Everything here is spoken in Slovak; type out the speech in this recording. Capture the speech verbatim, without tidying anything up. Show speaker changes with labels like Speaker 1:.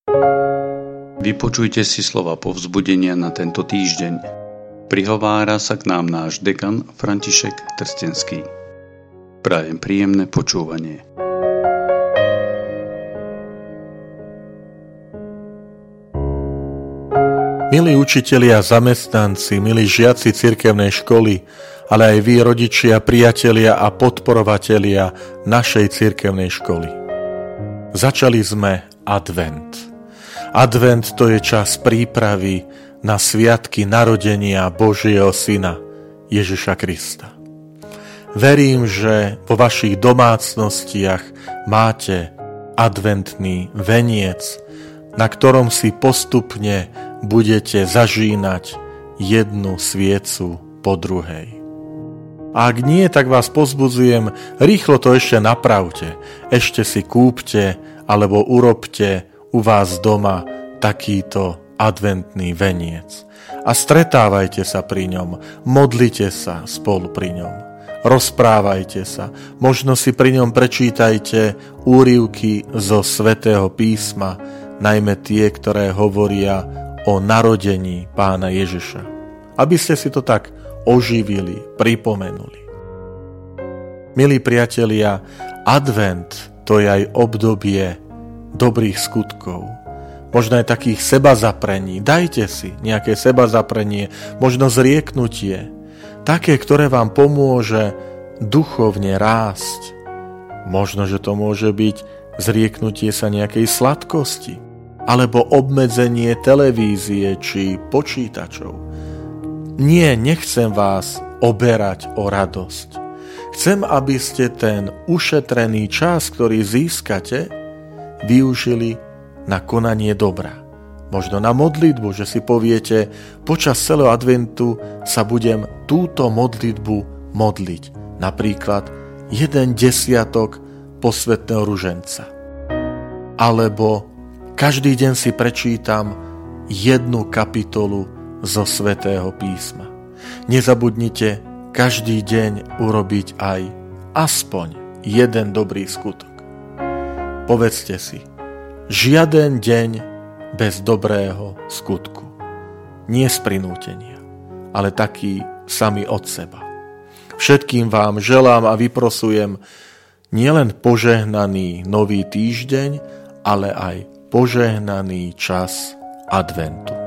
Speaker 1: Vypočujte si slova povzbudenia na tento týždeň. Prihovára sa k nám náš dekan František Trstenský. Prajem príjemné počúvanie.
Speaker 2: Milí učitelia, zamestnanci, milí žiaci cirkevnej školy, ale aj vy, rodičia, priatelia a podporovatelia našej cirkevnej školy. Začali sme advent. Advent to je čas prípravy na sviatky narodenia Božieho Syna Ježiša Krista. Verím, že vo vašich domácnostiach máte adventný veniec, na ktorom si postupne budete zažínať jednu sviecu po druhej. A ak nie, tak vás pozbudzujem, rýchlo to ešte napravte. Ešte si kúpte alebo urobte u vás doma takýto adventný veniec. A stretávajte sa pri ňom, modlite sa spolu pri ňom. Rozprávajte sa, možno si pri ňom prečítajte úryvky zo Svätého písma, najmä tie, ktoré hovoria o narodení Pána Ježiša. Aby ste si to tak oživili, pripomenuli. Milí priatelia, advent to je aj obdobie dobrých skutkov. Možno aj takých sebazaprení. Dajte si nejaké sebazaprenie, možno zrieknutie. Také, ktoré vám pomôže duchovne rásť. Možno, že to môže byť zrieknutie sa nejakej sladkosti, alebo obmedzenie televízie či počítačov. Nie, nechcem vás oberať o radosť. Chcem, aby ste ten ušetrený čas, ktorý získate, využili na konanie dobra. Možno na modlitbu, že si poviete, počas celého adventu sa budem túto modlitbu modliť. Napríklad jeden desiatok posvätného ruženca. Alebo každý deň si prečítam jednu kapitolu zo Svätého písma. Nezabudnite každý deň urobiť aj aspoň jeden dobrý skutok. Povedzte si, žiaden deň bez dobrého skutku. Nie z prinútenia, ale taký sami od seba. Všetkým vám želám a vyprosujem nielen požehnaný nový týždeň, ale aj požehnaný čas adventu.